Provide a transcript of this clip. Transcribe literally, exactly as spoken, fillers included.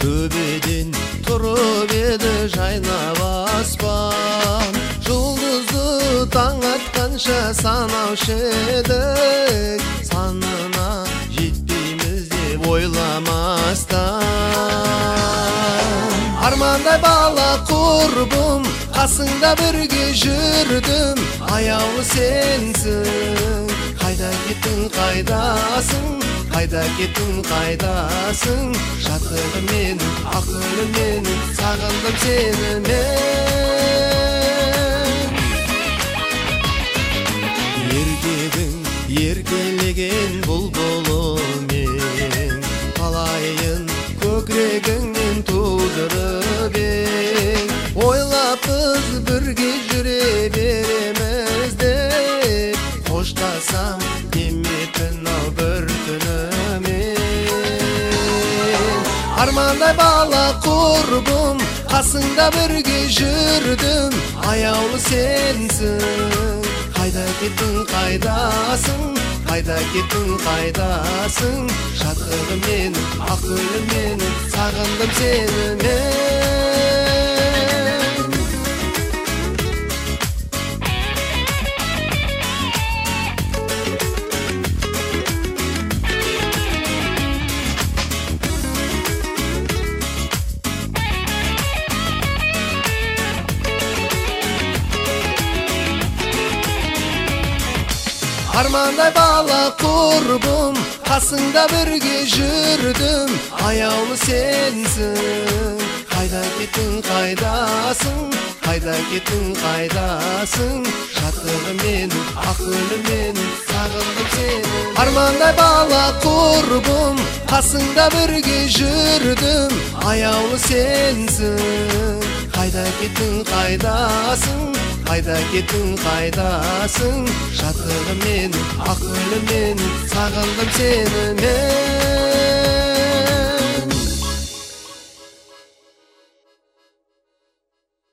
төбеден тұрып еді жайнап аспан, жұлдызды таң атқанша санаушы едік, санына жетпейміз деп ойламастан. Армандай бала құрбым, қасыңда бірге жүрдім, аяулы сенсің. Қайда кеттің, қайдасың, қайда кеттің, қайдасың, шаттығым менің, ақылым менің, сағындым сені мен. Еркегің еркелеген бұлбұлымен, қалайын көкірегіңнен тудырып ең. Ойлаппыз бірге жүре береміз деп, қоштасам деметін ау бір түнімен. Армандай бала құрбым, қасыңда бірге жүрдім, аяулы сенсің. Қайда кеттің, қайдасың, қайда кеттің, қайдасың, шаттығым менің, ақылым менің, сағындым сені мен. Армандай бала құрбым, қасыңда бірге жүрдім, аяулы сенсің. Қайда кеттің, қайдасың, қайда кеттің, қайдасың, шаттығым менің, ақылым менің, сағындым сені. Армандай бала құрбым, қасыңда бірге жүрдім, аяулы сенсің. Қайда кеттің, қайдасың, қайда кеттің, қайдасың, шаттығым менің, ақылым менің, сағындым сені мен.